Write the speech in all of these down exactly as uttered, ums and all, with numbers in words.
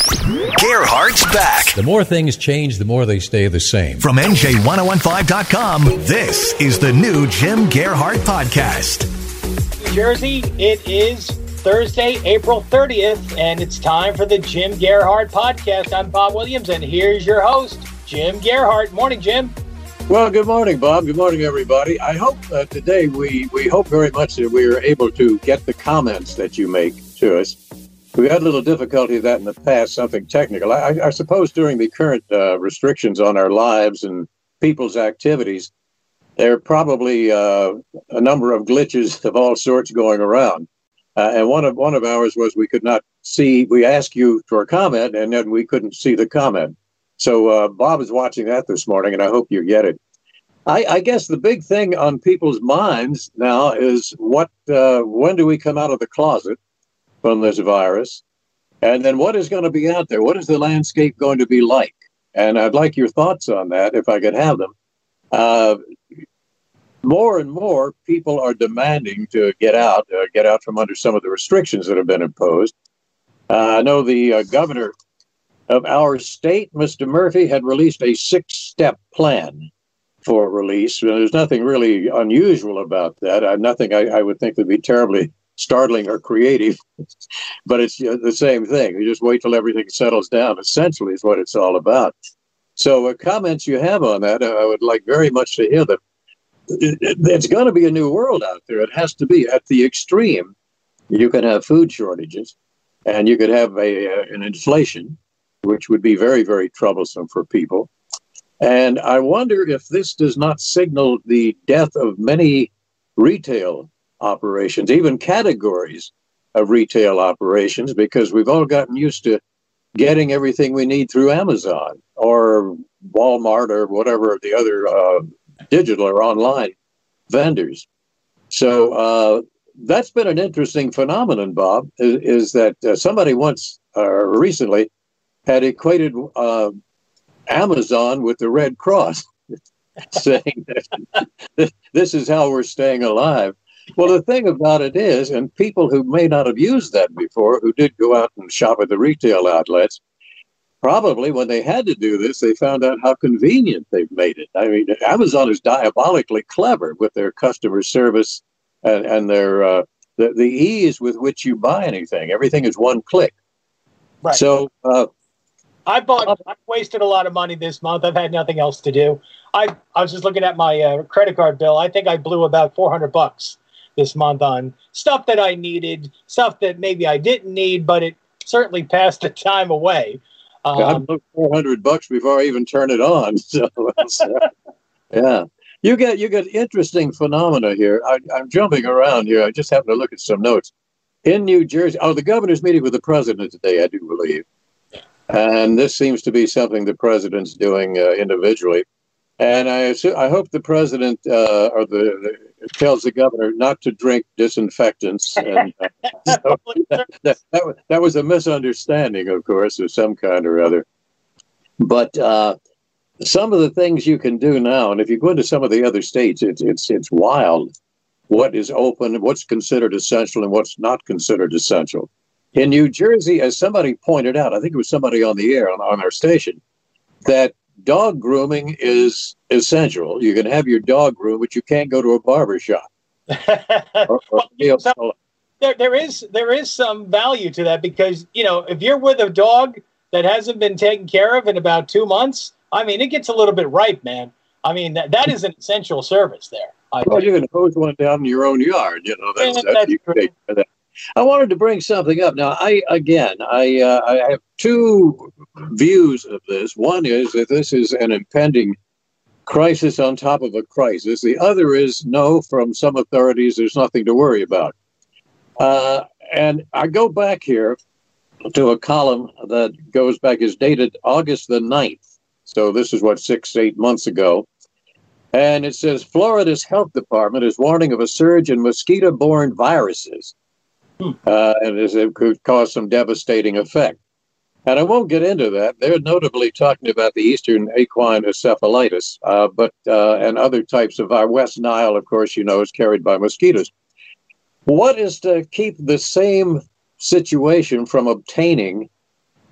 Gerhardt's back. The more things change, the more they stay the same. From N J ten fifteen dot com, this is the new Jim Gerhardt Podcast. New Jersey, it is Thursday, April thirtieth, and it's time for the Jim Gerhardt Podcast. I'm Bob Williams, and here's your host, Jim Gerhardt. Morning, Jim. Well, good morning, Bob. Good morning, everybody. I hope uh, today we, we hope very much that we are able to get the comments that you make to us. We had a little difficulty with that in the past, something technical. I, I suppose during the current uh, restrictions on our lives and people's activities, there are probably uh, a number of glitches of all sorts going around. Uh, and one of one of ours was we could not see, we asked you for a comment, and then we couldn't see the comment. So uh, Bob is watching that this morning, and I hope you get it. I, I guess the big thing on people's minds now is what, uh, when do we come out of the closet from this virus? And then what is going to be out there? What is the landscape going to be like? And I'd like your thoughts on that, if I could have them. Uh, more and more people are demanding to get out, uh, get out from under some of the restrictions that have been imposed. Uh, I know the uh, governor of our state, Mister Murphy, had released a six-step plan for release. There's nothing really unusual about that. Uh, nothing I, I would think would be terribly startling or creative, but it's uh, the same thing. You just wait till everything settles down, essentially, is what it's all about. So uh, comments you have on that, uh, I would like very much to hear them. It, it, it's going to be a new world out there. It has to be. At the extreme, you can have food shortages, and you could have a, uh, an inflation, which would be very, very troublesome for people. And I wonder if this does not signal the death of many retail operations, even categories of retail operations, because we've all gotten used to getting everything we need through Amazon or Walmart or whatever the other uh, digital or online vendors. So uh, that's been an interesting phenomenon, Bob, is, is that uh, somebody once uh, recently had equated uh, Amazon with the Red Cross, saying that this is how we're staying alive. Well, the thing about it is, and people who may not have used that before, who did go out and shop at the retail outlets, probably when they had to do this, they found out how convenient they've made it. I mean, Amazon is diabolically clever with their customer service and, and their uh, the, the ease with which you buy anything. Everything is one click. Right. So uh, I bought, I wasted a lot of money this month. I've had nothing else to do. I, I was just looking at my uh, credit card bill. I think I blew about four hundred bucks this month on stuff that I needed, stuff that maybe I didn't need, but it certainly passed the time away. Um, I blew four hundred bucks before I even turn it on. So, uh, yeah, you get you get interesting phenomena here. I, I'm jumping around here. I just happen to look at some notes in New Jersey. Oh, the governor's meeting with the president today, I do believe, and this seems to be something the president's doing uh, individually. And I assume, I hope the president uh, or the, the tells the governor not to drink disinfectants. And, uh, so that, that, that, was, that was a misunderstanding, of course, of some kind or other. But uh, some of the things you can do now, and if you go into some of the other states, it's it's it's wild what is open, what's considered essential, and what's not considered essential. In New Jersey, as somebody pointed out, I think it was somebody on the air on, on our station, that dog grooming is essential. You can have your dog groomed, but you can't go to a barber shop. or, or well, there, there is there is some value to that because, you know, if you're with a dog that hasn't been taken care of in about two months, I mean, it gets a little bit ripe, man. I mean, that, that is an essential service there. I well, think. you can hose one down in your own yard. You know, that's, Yeah, that's, that's you can true. take care of that. I wanted to bring something up. Now, I again, I uh, I have two views of this. One is that this is an impending crisis on top of a crisis. The other is no, from some authorities, there's nothing to worry about. Uh, and I go back here to a column that goes back, is dated August the ninth. So this is what, six, eight months ago. And it says, Florida's health department is warning of a surge in mosquito-borne viruses. Uh, and it could cause some devastating effect. And I won't get into that. They're notably talking about the Eastern equine encephalitis, uh, but uh, and other types of our West Nile, of course, you know, is carried by mosquitoes. What is to keep the same situation from obtaining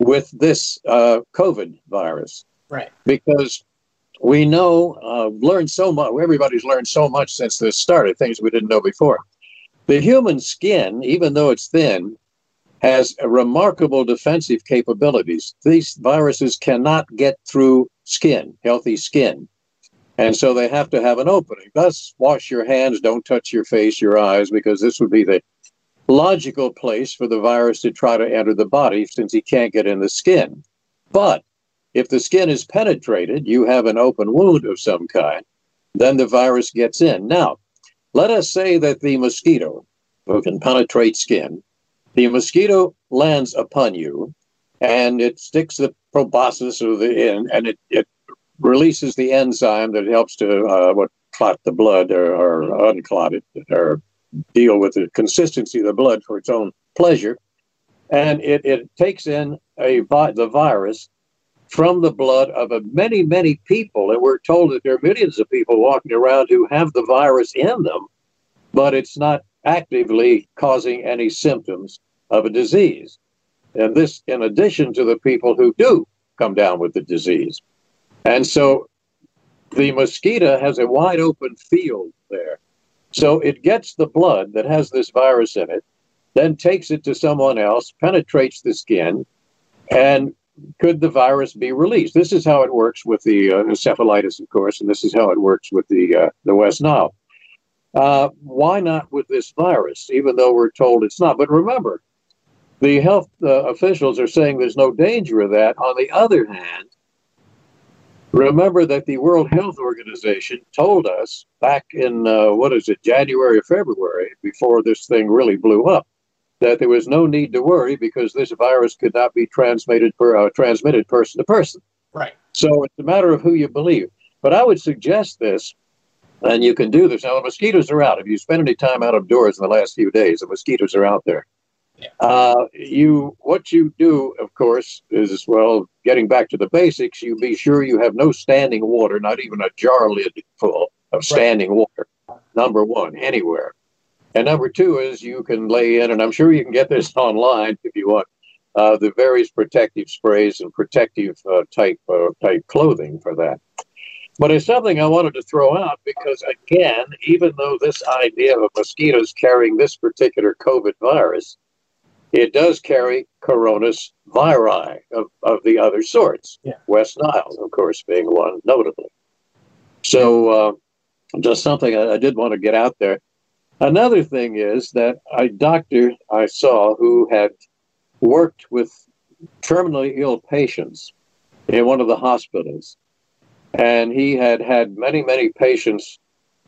with this uh, COVID virus. Right. Because we know, uh, learned so much, everybody's learned so much since this started, things we didn't know before. The human skin, even though it's thin, has a remarkable defensive capabilities. These viruses cannot get through skin, healthy skin. And so they have to have an opening. Thus, wash your hands, don't touch your face, your eyes, because this would be the logical place for the virus to try to enter the body since he can't get in the skin. But if the skin is penetrated, you have an open wound of some kind, then the virus gets in. Now, let us say that the mosquito, who can penetrate skin, the mosquito lands upon you, and it sticks the proboscis of the in, and it, it releases the enzyme that helps to uh, what clot the blood or, or unclot it or deal with the consistency of the blood for its own pleasure. And it, it takes in a vi- the virus from the blood of a many, many people. And we're told that there are millions of people walking around who have the virus in them, but it's not actively causing any symptoms of a disease. And this, in addition to the people who do come down with the disease. And so the mosquito has a wide open field there. So it gets the blood that has this virus in it, then takes it to someone else, penetrates the skin, and could the virus be released? This is how it works with the uh, encephalitis, of course, and this is how it works with the uh, the West Nile. Uh, why not with this virus, even though we're told it's not? But remember, the health uh, officials are saying there's no danger of that. On the other hand, remember that the World Health Organization told us back in, uh, what is it, January or February, before this thing really blew up, that there was no need to worry because this virus could not be transmitted per, uh, transmitted person to person. Right. So it's a matter of who you believe. But I would suggest this, and you can do this. Now, the mosquitoes are out. If you spend any time out of doors in the last few days, the mosquitoes are out there. Yeah. Uh, you, what you do, of course, is, well, getting back to the basics, you be sure you have no standing water, not even a jar lid full of standing right. water, number one, anywhere. And number two is you can lay in, and I'm sure you can get this online if you want, uh, the various protective sprays and protective uh, type uh, type clothing for that. But it's something I wanted to throw out because, again, even though this idea of mosquitoes carrying this particular COVID virus, it does carry coronus viri of, of the other sorts, yeah. West Nile, of course, being one, notably. So uh, just something I, I did want to get out there. Another thing is that a doctor I saw who had worked with terminally ill patients in one of the hospitals, and he had had many, many patients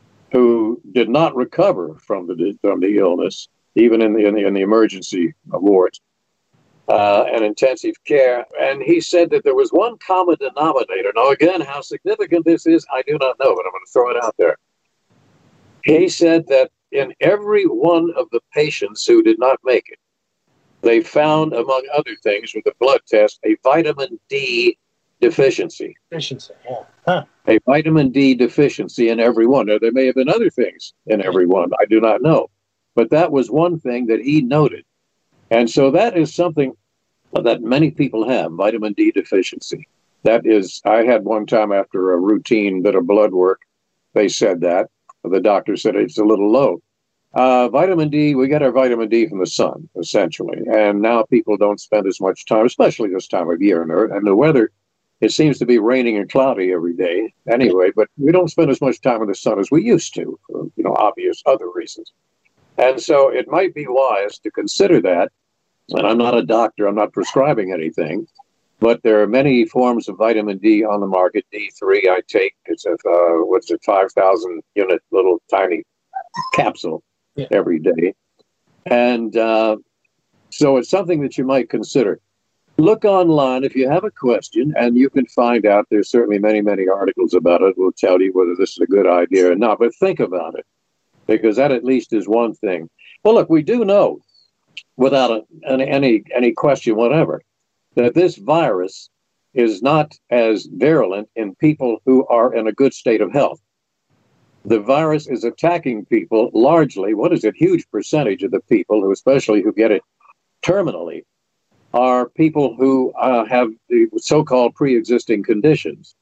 who did not recover from the from the illness, even in the in the, in the emergency wards uh, and intensive care. And he said that there was one common denominator. Now, again, how significant this is, I do not know, but I'm going to throw it out there. He said that in every one of the patients who did not make it, they found, among other things, with a blood test, a vitamin D deficiency. Deficiency, yeah. Huh. A vitamin D deficiency in every one. Now, there may have been other things in every one. I do not know. But that was one thing that he noted. And so that is something that many people have, vitamin D deficiency. That is, I had one time after a routine bit of blood work, they said that. The doctor said it's a little low. Uh, vitamin D, we get our vitamin D from the sun, essentially. And now people don't spend as much time, especially this time of year. And the, and the weather, it seems to be raining and cloudy every day anyway, but we don't spend as much time in the sun as we used to, for, you know, obvious other reasons. And so it might be wise to consider that. And I'm not a doctor, I'm not prescribing anything, but there are many forms of vitamin D on the market. D three I take, it's a, uh, what's it, five thousand unit little tiny capsule yeah. every day. And uh, so it's something that you might consider. Look online if you have a question, and you can find out. There's certainly many, many articles about it. Will tell you whether this is a good idea or not, but think about it, because that at least is one thing. Well, look, we do know, without a, any, any any question whatever, that this virus is not as virulent in people who are in a good state of health. The virus is attacking people largely, what is it, huge percentage of the people, who especially who get it terminally, are people who uh, have the so-called pre-existing conditions.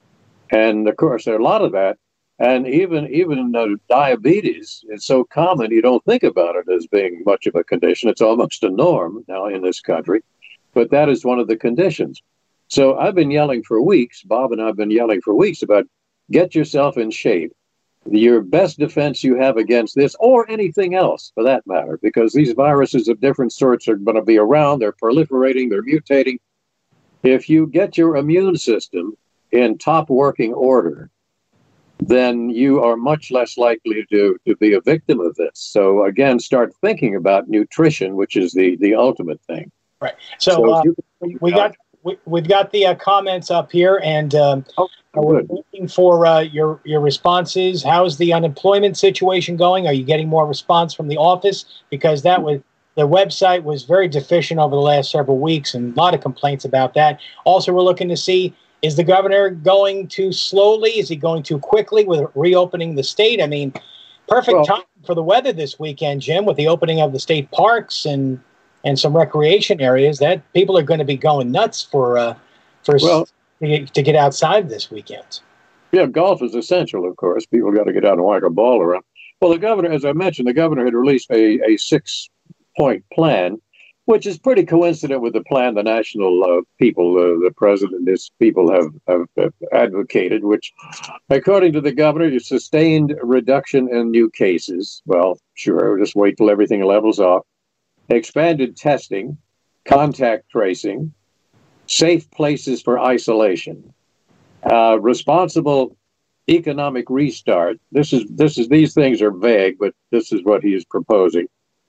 And of course, there are a lot of that. And even even uh, diabetes is so common, you don't think about it as being much of a condition. It's almost a norm now in this country. But that is one of the conditions. So I've been yelling for weeks, Bob and I have been yelling for weeks about get yourself in shape. Your best defense you have against this, or anything else for that matter, because these viruses of different sorts are going to be around, they're proliferating, they're mutating. If you get your immune system in top working order, then you are much less likely to, to be a victim of this. So again, start thinking about nutrition, which is the, the ultimate thing. Right. So, so uh, we, we got we, we've got the uh, comments up here, and um, oh, we're looking for uh, your your responses. How's the unemployment situation going? Are you getting more response from the office? Because that was the website was very deficient over the last several weeks, and a lot of complaints about that. Also, we're looking to see, is the governor going too slowly? Is he going too quickly with reopening the state? I mean, perfect well, time for the weather this weekend, Jim, with the opening of the state parks and and some recreation areas. That people are going to be going nuts for uh, for well, to, get, to get outside this weekend. Yeah, golf is essential, of course. People got to get out and whack a ball around. Well, the governor, as I mentioned, the governor had released a, a six-point plan, which is pretty coincident with the plan the national uh, people, uh, the president and his people have, have, have advocated, which, according to the governor, is sustained reduction in new cases. Well, sure, just wait till everything levels off. Expanded testing, contact tracing, safe places for isolation, uh, responsible economic restart. This is this is these things are vague, but this is what he is proposing.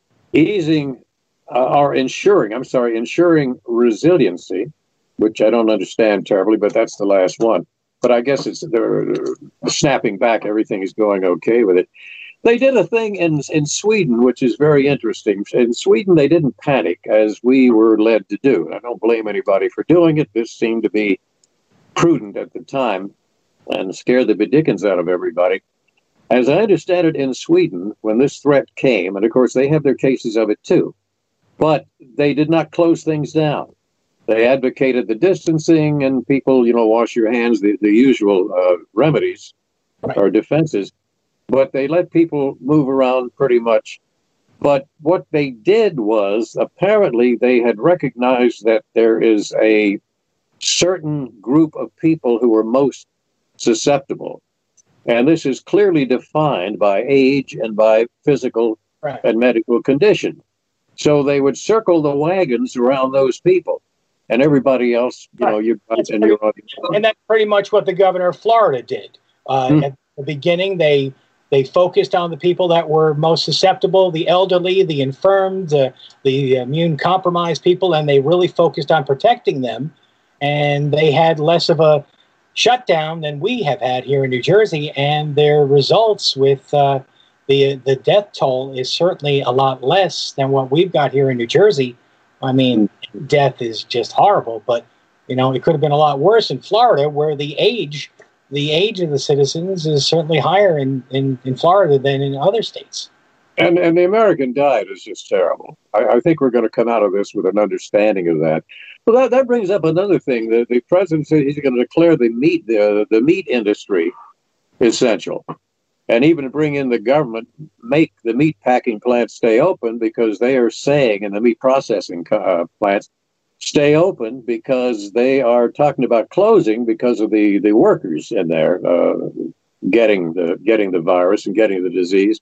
Easing uh, or ensuring, I'm sorry, ensuring resiliency, which I don't understand terribly, but that's the last one. But I guess it's they're snapping back. Everything is going okay with it. They did a thing in in Sweden, which is very interesting. In Sweden, they didn't panic, as we were led to do. I don't blame anybody for doing it. This seemed to be prudent at the time and scared the dickens out of everybody. As I understand it, in Sweden, when this threat came, and of course they have their cases of it too, but they did not close things down. They advocated the distancing and people, you know, wash your hands, the, the usual uh, remedies or defenses. But they let people move around pretty much. But what they did was, apparently, they had recognized that there is a certain group of people who are most susceptible. And this is clearly defined by age and by physical right. and medical condition. So they would circle the wagons around those people. And everybody else, you right. know, you and, pretty, you're, and that's pretty much what the governor of Florida did. Uh, hmm. At the beginning, they... They focused on the people that were most susceptible, the elderly, the infirm, the, the immune-compromised people, and they really focused on protecting them. And they had less of a shutdown than we have had here in New Jersey, and their results with uh, the the death toll is certainly a lot less than what we've got here in New Jersey. I mean, death is just horrible, but, you know, it could have been a lot worse in Florida, where the age... The age of the citizens is certainly higher in, in, in Florida than in other states. And and the American diet is just terrible. I, I think we're going to come out of this with an understanding of that. Well, that, that brings up another thing. The, the president said he's going to declare the meat the, the meat industry essential, and even bring in the government, make the meat packing plants stay open, because they are saying, in the meat processing uh, plants, stay open because they are talking about closing because of the, the workers in there uh, getting the getting the virus and getting the disease.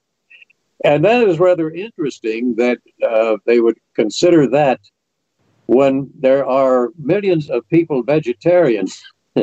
And that is rather interesting that uh, they would consider that when there are millions of people vegetarians,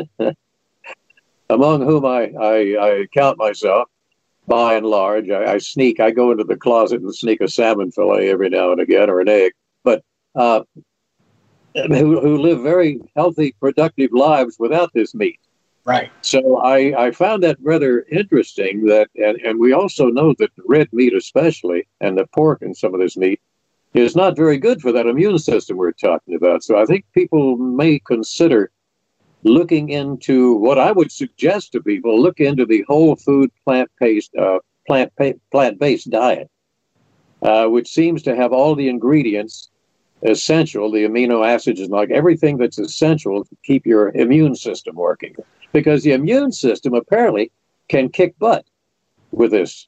among whom I, I, I count myself, by and large. I, I sneak, I go into the closet and sneak a salmon fillet every now and again, or an egg. But uh, Who, who live very healthy, productive lives without this meat. Right. So I, I found that rather interesting. That and, and we also know that the red meat especially, and the pork in some of this meat, is not very good for that immune system we're talking about. So I think people may consider looking into what I would suggest to people, look into the whole food plant-based, uh, plant, plant-based diet, uh, which seems to have all the ingredients essential, the amino acids and like everything that's essential to keep your immune system working. Because the immune system apparently can kick butt with this.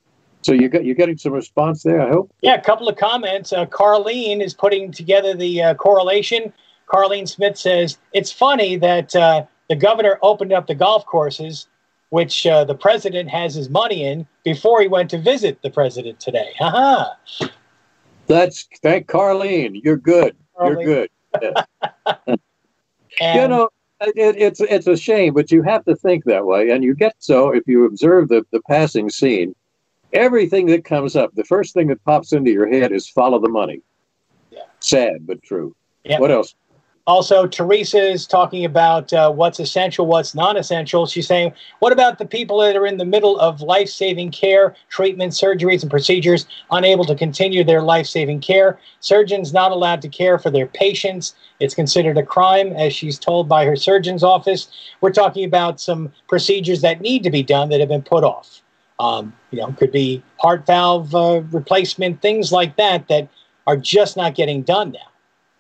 So you got, you're getting some response there, I hope? Yeah, a couple of comments. Uh, Carlene is putting together the uh, correlation. Carlene Smith says, it's funny that uh, the governor opened up the golf courses, which uh, the president has his money in, before he went to visit the president today. Ha-ha. That's, thank Carlene. You're good. Carlene. You're good. Yeah. And, you know, it, it's it's a shame, but you have to think that way. And you get so, if you observe the, the passing scene, everything that comes up, the first thing that pops into your head is follow the money. Yeah. Sad, but true. Yeah. What else? Also, Teresa is talking about uh, what's essential, what's non-essential. She's saying, what about the people that are in the middle of life-saving care, treatment, surgeries, and procedures, unable to continue their life-saving care? Surgeons not allowed to care for their patients. It's considered a crime, as she's told by her surgeon's office. We're talking about some procedures that need to be done that have been put off. Um, you know, could be heart valve uh, replacement, things like that, that are just not getting done now.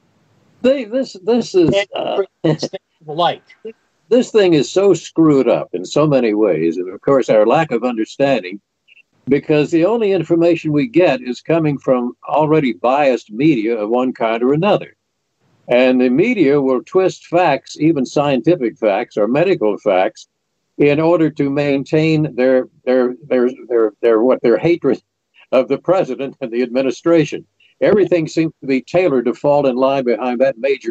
They, this this is uh, like this thing is so screwed up in so many ways, and of course our lack of understanding, because the only information we get is coming from already biased media of one kind or another, and the media will twist facts, even scientific facts or medical facts, in order to maintain their their their their their what their hatred of the president and the administration. Everything seems to be tailored to fall in line behind that major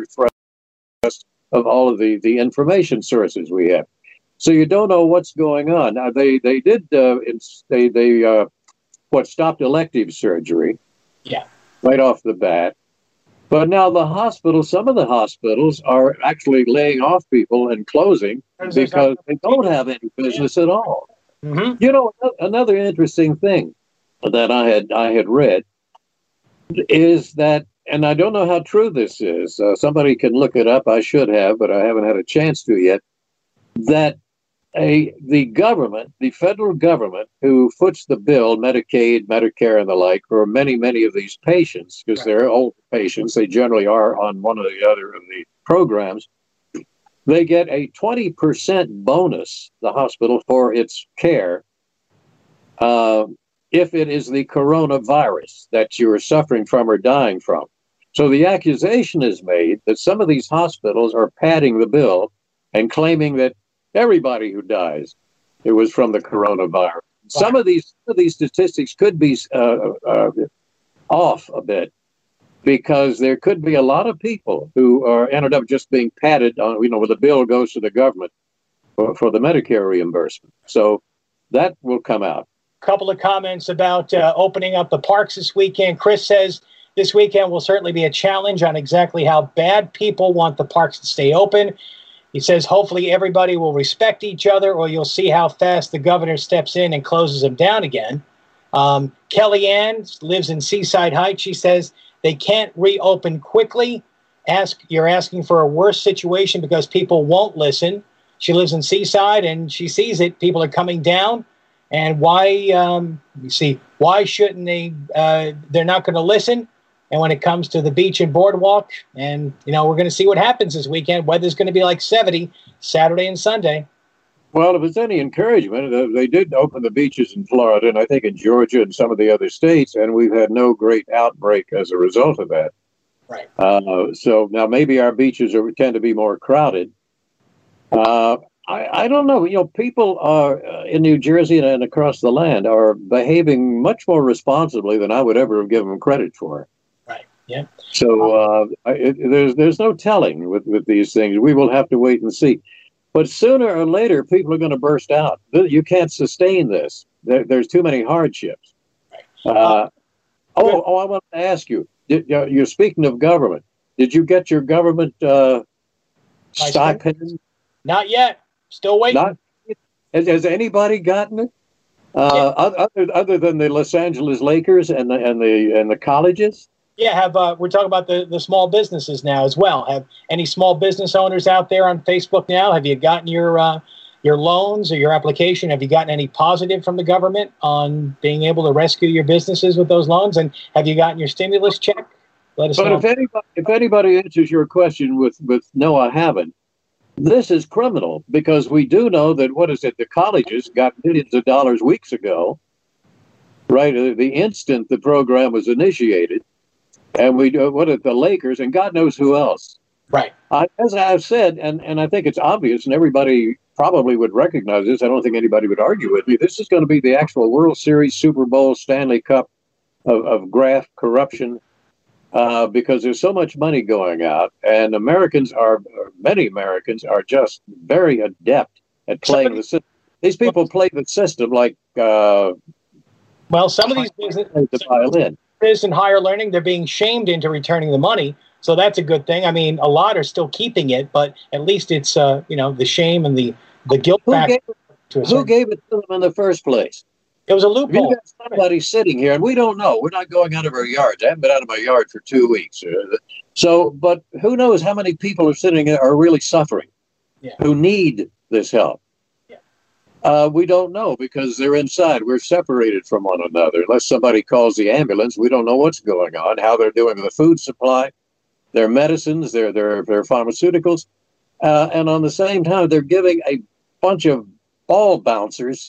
thrust of all of the, the information sources we have. So you don't know what's going on. Now, they, they did, uh, it's, they, they uh, what, stopped elective surgery yeah, right off the bat. But now the hospitals, some of the hospitals are actually laying off people and closing because they don't have any business at all. Mm-hmm. You know, another interesting thing that I had I had read is that, and I don't know how true this is, uh, somebody can look it up, I should have, but I haven't had a chance to yet, that a the government, the federal government, who foots the bill, Medicaid, Medicare, and the like, for many, many of these patients, because they're old patients, they generally are on one or the other of the programs, they get a twenty percent bonus, the hospital, for its care, uh, if it is the coronavirus that you are suffering from or dying from. So the accusation is made that some of these hospitals are padding the bill and claiming that everybody who dies, it was from the coronavirus. Some of these some of these statistics could be uh, uh, off a bit, because there could be a lot of people who are ended up just being padded on, you know, where the bill goes to the government for, for the Medicare reimbursement. So that will come out. Couple of comments about uh, opening up the parks this weekend. Chris says this weekend will certainly be a challenge on exactly how bad people want the parks to stay open. He says hopefully everybody will respect each other, or you'll see how fast the governor steps in and closes them down again. Um, Kellyanne lives in Seaside Heights. She says they can't reopen quickly. Ask You're asking for a worse situation because people won't listen. She lives in Seaside and she sees it. People are coming down. And why, um, you see, why shouldn't they, uh, they're not going to listen. And when it comes to the beach and boardwalk, and, you know, we're going to see what happens this weekend. Weather's going to be like seventy Saturday and Sunday. Well, if it's any encouragement, uh, they did open the beaches in Florida and I think in Georgia and some of the other states, and we've had no great outbreak as a result of that. Right. Uh, so now maybe our beaches are, tend to be more crowded. Uh, I, I don't know. You know, people are uh, in New Jersey and, and across the land are behaving much more responsibly than I would ever have given them credit for. Right. Yeah. So uh, it, there's there's no telling with, with these things. We will have to wait and see. But sooner or later, people are going to burst out. You can't sustain this. There, there's too many hardships. Uh, oh, oh, I want to ask you. Did, you're speaking of government. Did you get your government uh, stipend? Not yet. Still waiting. Not, has, has anybody gotten it? Uh, yeah. Other other than the Los Angeles Lakers and the and the and the colleges? Yeah, have uh, we're talking about the, the small businesses now as well. Have any small business owners out there on Facebook now? Have you gotten your uh, your loans or your application? Have you gotten any positive from the government on being able to rescue your businesses with those loans? And have you gotten your stimulus check? let us but know. if anybody, if anybody answers your question with, with no, I haven't, this is criminal because we do know that, what is it, the colleges got millions of dollars weeks ago, right? The instant the program was initiated. And we do, what are the Lakers and God knows who else. Right. I, as I've said, and, and I think it's obvious, and everybody probably would recognize this. I don't think anybody would argue with me. This is going to be the actual World Series, Super Bowl, Stanley Cup of, of graft corruption uh, because there's so much money going out. And Americans are, many Americans are just very adept at playing the system. These people play the system like uh, well, some of these businesses, the violin. In higher learning, they're being shamed into returning the money. So that's a good thing. I mean, a lot are still keeping it, but at least it's, uh, you know, the shame and the, the guilt who factor. Gave it, who gave it to them in the first place? It was a loophole. We've got somebody sitting here, and we don't know. We're not going out of our yards. I haven't been out of my yard for two weeks. So, but who knows how many people are sitting there are really suffering, yeah. who need this help. Uh, we don't know because they're inside. We're separated from one another. Unless somebody calls the ambulance, we don't know what's going on, how they're doing with the food supply, their medicines, their their, their pharmaceuticals. Uh, and on the same time, they're giving a bunch of ball bouncers.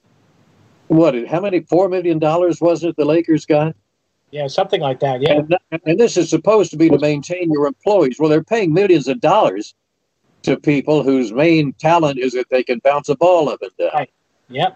What, how many, four million dollars was it the Lakers got? Yeah, something like that, yeah. And, and this is supposed to be to maintain your employees. Well, they're paying millions of dollars to people whose main talent is that they can bounce a ball up and down. Right. Yep.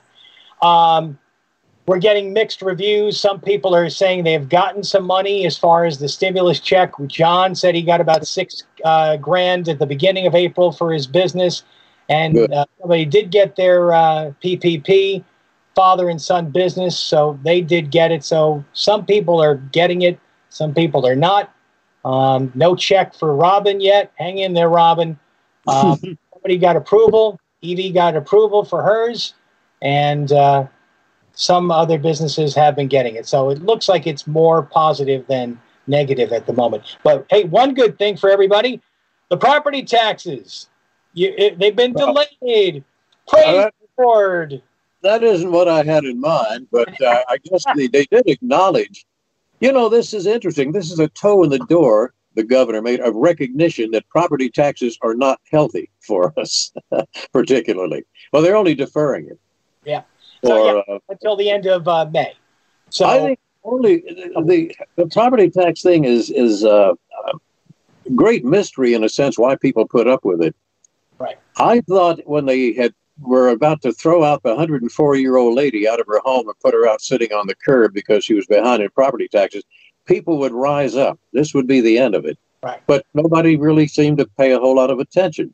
Um, we're getting mixed reviews. Some people are saying they've gotten some money as far as the stimulus check. John said he got about six uh, grand at the beginning of April for his business. And uh, they did get their uh, P P P, father and son business, so they did get it. So some people are getting it. Some people are not. Um, no check for Robin yet. Hang in there, Robin. Um, somebody got approval. Evie got approval for hers, and uh, some other businesses have been getting it. So it looks like it's more positive than negative at the moment. But hey, one good thing for everybody: the property taxes. You, it, they've been delayed. Praise uh, the Lord. That isn't what I had in mind, but uh, I guess they, they did acknowledge. You know, this is interesting. This is a toe in the door the governor made of recognition that property taxes are not healthy for us, particularly. Well, they're only deferring it. Yeah. So, or, yeah, uh, until the end of uh, May. So I think only the the property tax thing is is uh, a great mystery in a sense why people put up with it. Right. I thought when they had were about to throw out the one hundred four year old lady out of her home and put her out sitting on the curb because she was behind in property taxes, people would rise up. This would be the end of it. Right. But nobody really seemed to pay a whole lot of attention.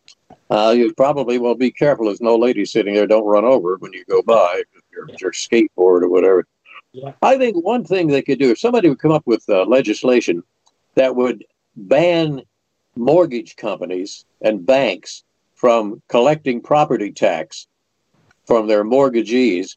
Uh, you probably, well, be careful. There's no lady sitting there. Don't run over when you go by your, Yeah. your skateboard or whatever. Yeah. I think one thing they could do, if somebody would come up with uh, legislation that would ban mortgage companies and banks from collecting property tax from their mortgagees,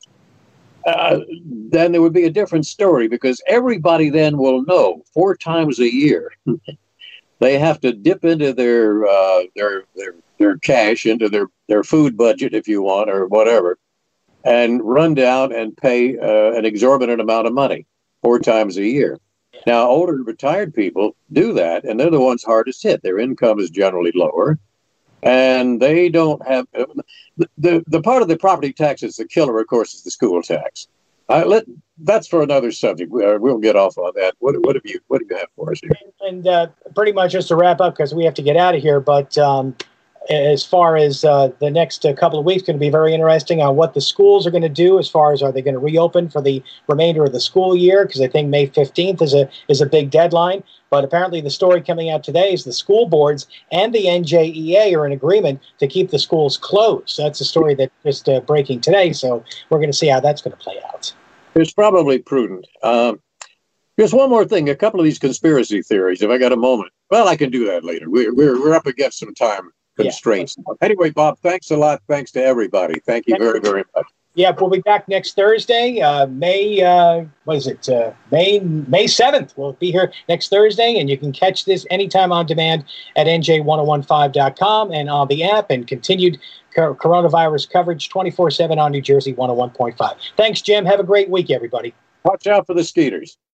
uh, then there would be a different story because everybody then will know four times a year they have to dip into their uh, their their their cash into their their food budget, if you want, or whatever, and run down and pay uh, an exorbitant amount of money four times a year. Now, older retired people do that, and they're the ones hardest hit. Their income is generally lower, and they don't have uh, the, the the part of the property tax is the killer. Of course, is the school tax. Uh, let that's for another subject. We, uh, we'll get off on that. What what have you what do you have for us here? And uh, pretty much just to wrap up because we have to get out of here. But um, as far as uh, the next uh, couple of weeks, going to be very interesting on what the schools are going to do. As far as are they going to reopen for the remainder of the school year? Because I think May fifteenth is a is a big deadline. But apparently, the story coming out today is the school boards and the N J E A are in agreement to keep the schools closed. That's a story that's just uh, breaking today. So we're going to see how that's going to play out. It's probably prudent. Um, just one more thing. A couple of these conspiracy theories, if I got a moment. Well, I can do that later. We're, we're, we're up against some time constraints. Yeah. Anyway, Bob, thanks a lot. Thanks to everybody. Thank you very, very much. Yeah, we'll be back next Thursday, uh, May, uh, what is it, uh, May May seventh. We'll be here next Thursday, and you can catch this anytime on demand at N J ten fifteen dot com and on the app, and continued co- coronavirus coverage twenty-four seven on New Jersey one oh one point five. Thanks, Jim. Have a great week, everybody. Watch out for the skeeters.